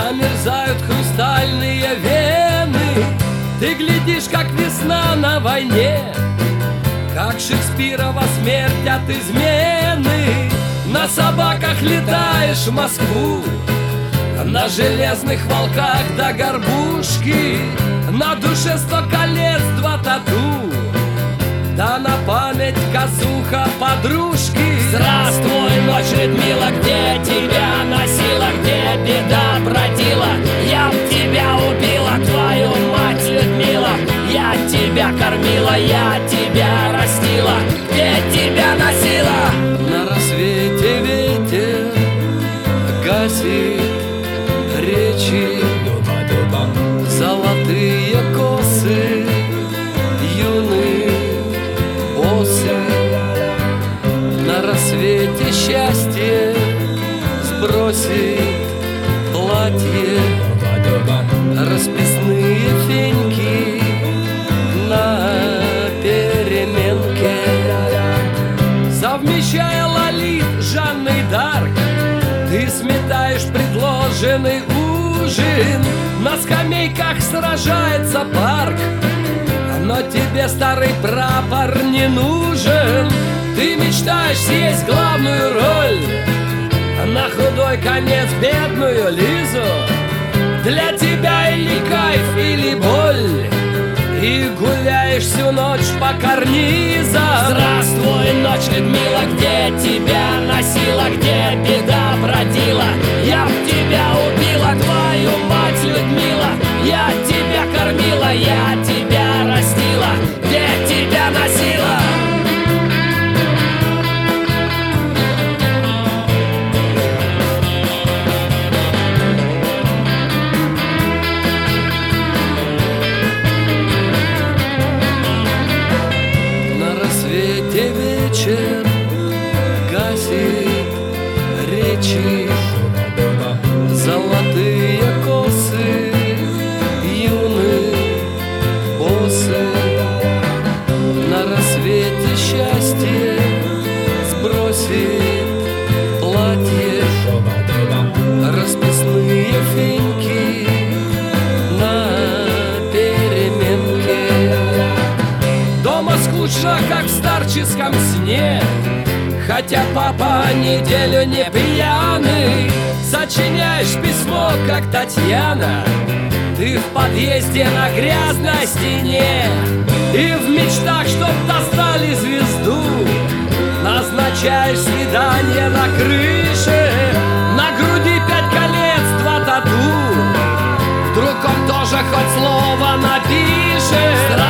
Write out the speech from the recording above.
замерзают хрустальные вены. Ты глядишь, как весна на войне, как Шекспирова смерть от измены. На собаках летаешь в Москву, на железных волках до горбушки. На душе 100 колец, 2 тату, да на память косуха подружки. Здравствуй, ночь, Людмила, где тебя носила, где беда бродила? Я б тебя убила, твою мать, Людмила. Я тебя кормила, я тебя растила, где тебя носила? На рассвете ветер гасит речи, золотые косы юные осы. На рассвете счастье сбросит платье, расписные феньки на переменке. Совмещая Лолит с Жанной Дарк, ты сметаешь предложенный ужин. На скамейках сражается парк, но тебе старый прапор не нужен. Ты мечтаешь съесть главную роль, на худой конец бедную Лизу. Для тебя или кайф, или боль, и гуляешь всю ночь по карнизам. Здравствуй, ночь, Людмила, где тебя носила, где беда бродила? Я б тебя убила, твою мать, Людмила. Я тебя кормила, я тебя растила, где тебя носила? Вечер гасит речи, золотые косы юных осы. На рассвете счастье сбросит платье, расписные феньки на переменке. Дома скучно, как в старческом сне, хотя папа неделю не пьяный. Сочиняешь письмо, как Татьяна, ты в подъезде на грязной стене. И в мечтах, чтоб достали звезду, назначаешь свидание на крыше. На груди 5 колец, 2 тату, вдруг он тоже хоть слово напишет.